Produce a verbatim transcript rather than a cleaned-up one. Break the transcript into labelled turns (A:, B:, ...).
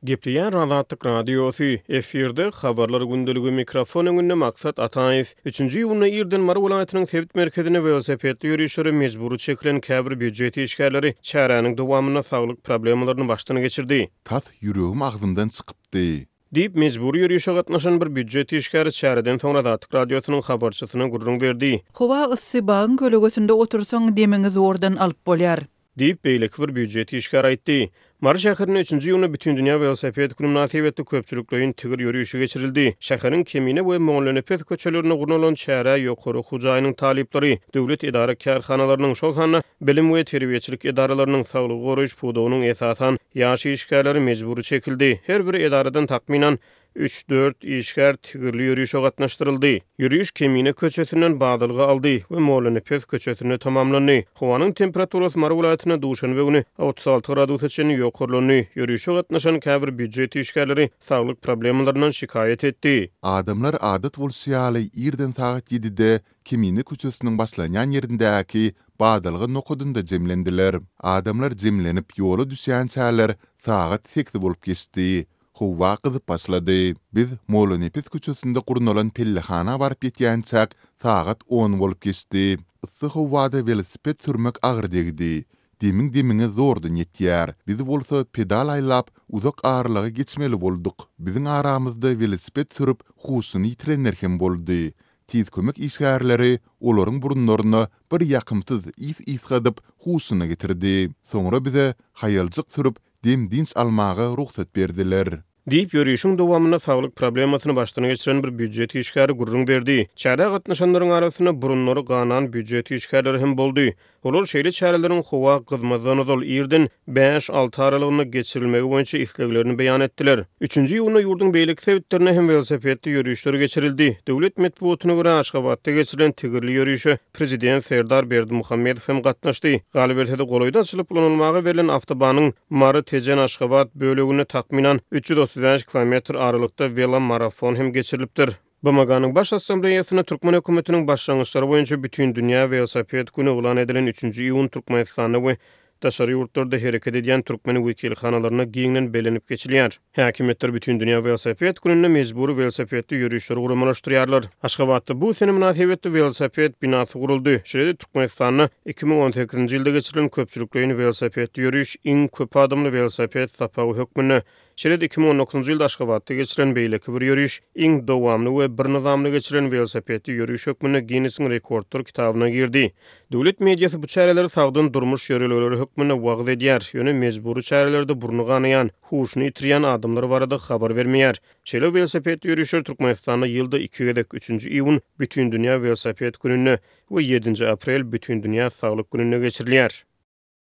A: Gepleyen Razatlyk radiosu efirde habarlar gündüligi mikrofon öňünde maksat Ataýew. üçünji ýylyna Irden Mara welaýatynyň Sewit merkezine velosipedli ýürüýüşlere mejburi çekilen käbir büdjet işgärleri çäranyň dowamyna saglyk problemlaryny başdan geçirdi.
B: Tas ýüregim agzymdan çykypdy.
A: Dip mejburi ýürüýüşe gatnaşan bir büdjet işgäri çäraden soňra Razatlyk radiosynyň habarçysyna gurrun berdi.
C: Howa yssybagyň kölegesinde otursaň demeňiz ordan alyp bolýar.
A: Dip beýleki bir büdjet işgäri aýtdy. Mara şäherine üçünji ýylyna bütün dünýä velosiped günü münasibetli köpçüliklerin tigir ýürüýüşi geçirildi. Şäheriň Kemine we Moňlanepet köçelerine gurnulan çäre ýokary hujaýynyň talyplary, döwlet idara kärhanalarynyň şol sanly bilim we terbiýeçilik idaralarynyň saglygy goraýyş pudugynyň esasan ýaşy işgärleri mejburi çekildi. Her bir idaradan takminan üç dört işgär tigirli ýürüýüşe gatnaşdyryldy. Ýürüýüş Kemine köçesinden Badylga aldy we Moňlanepet köçesine tamamlandy. Howanyň temperaturasy Mara welaýatyna duşanbe güni otuz alty gradus çenli ýokurlandy. Ýürüýüşe gatnaşan käbir büdjet işgärleri saglyk problemlarynyň şikaýet etdi.
B: Adamlar adat bolsaýaly Irden saat ýedide Kemine köçesiniň başlanýan ýerindäki Badylga nokudunda jemlendiler. Adamlar jemlenip ýola düşýän çäler saat sekkiz bolup geçdi. Howa gyzyp başlady. Biz Moňlanepet köçesinde gurnulan pellehana baryp ýetýänçäk saat on bolup geçdi. Issy howada velosiped sürmek agyr degdi. Demiň demiňe zordan ýetýär. Biz bolsa pedal aýlap uzak ağırlygy geçmeli bolduk. Biziň aramyzda velosiped sürüp husyny ýitirenler hem boldy. Tiz kömek işgärleri olaryň burunlaryna bir ýakymsyz is-is gadyp husyna getirdi. Soňra bize haýalçyk sürüp dem dins almagy ruhsat berdiler.
A: Dip ýürüýüşiň dowamyna saglyk problemasyny başdan geçiren bir büdjet işgäri gurrun berdi. Çäre gatnaşanlaryň arasyna burunlary ganan büdjet işgärleri hem boldy. Olar şeýle çäreleriň howa gyzmazdan dol Irden beş alty aralygyna geçirilmegi boýunça isleglerini beýan etdiler. üçünji ýylyna ýurdun beýleki sewitlerine hem velosipedli ýürüýüşler geçirildi. Döwlet medeniýetine görä Aşgabatda geçirilen tigirli ýürüýüşe prezident Serdar Berdimuhammedow hem gatnaşdy. Galibiyetde goloýdan açylyp ulanylmagy verilen awtobanyň Mara Tejen Aşgabat bölегine takminan üç yüz otuz beş kilometr aralykda velo marafon hem geçirilipdir. B M G'nyň baş assambleýasyna Türkmen hökümetiniň başlangyçlary boýunça bütün dünýä velosiped güni ulan edilen üçünji ýylyň Türkmenistanda we daşary ýurtlarda hereket edýän türkmen wekilhanalaryna giňden belenip geçilýär. Häkimetler bütün dünýä velosiped gününe mejburi velosipedli ýürüýüşler gurulmalaşdyrýarlar. Aşgabatda bu sene münasibetli velosiped binasy guruldy. Şeýle Türkmenistanyň iki ming on sekizinji ýylda geçirilen köpçüliklerin velosipedli ýürüýüş iň köp adamly velosiped sapagy hökmüne Şeýle iki ming on dokuzunji ýylda Aşgabatda geçirilen beýleki bir ýürüýüş iň dowamly we bir nizamly geçirilen velosipedli ýürüýüş hökmüne Guinness rekordlar kitabyna girdi. Döwlet mediýasy bu çäreleri sagdyn durmuş ýöreleri hökmüne wagt edýär. Ýöne mejburi çärelerde burnu ganayan, huşuny ýitirýän adamlar barada habar bermeýär. Şeýle velosipedli ýürüýüşler Türkmenistanda ýylda iki gedek üçünji iýun bütün dünýä velosiped gününe we ýedinji aprel bütün dünýä saglyk gününe geçirilýär.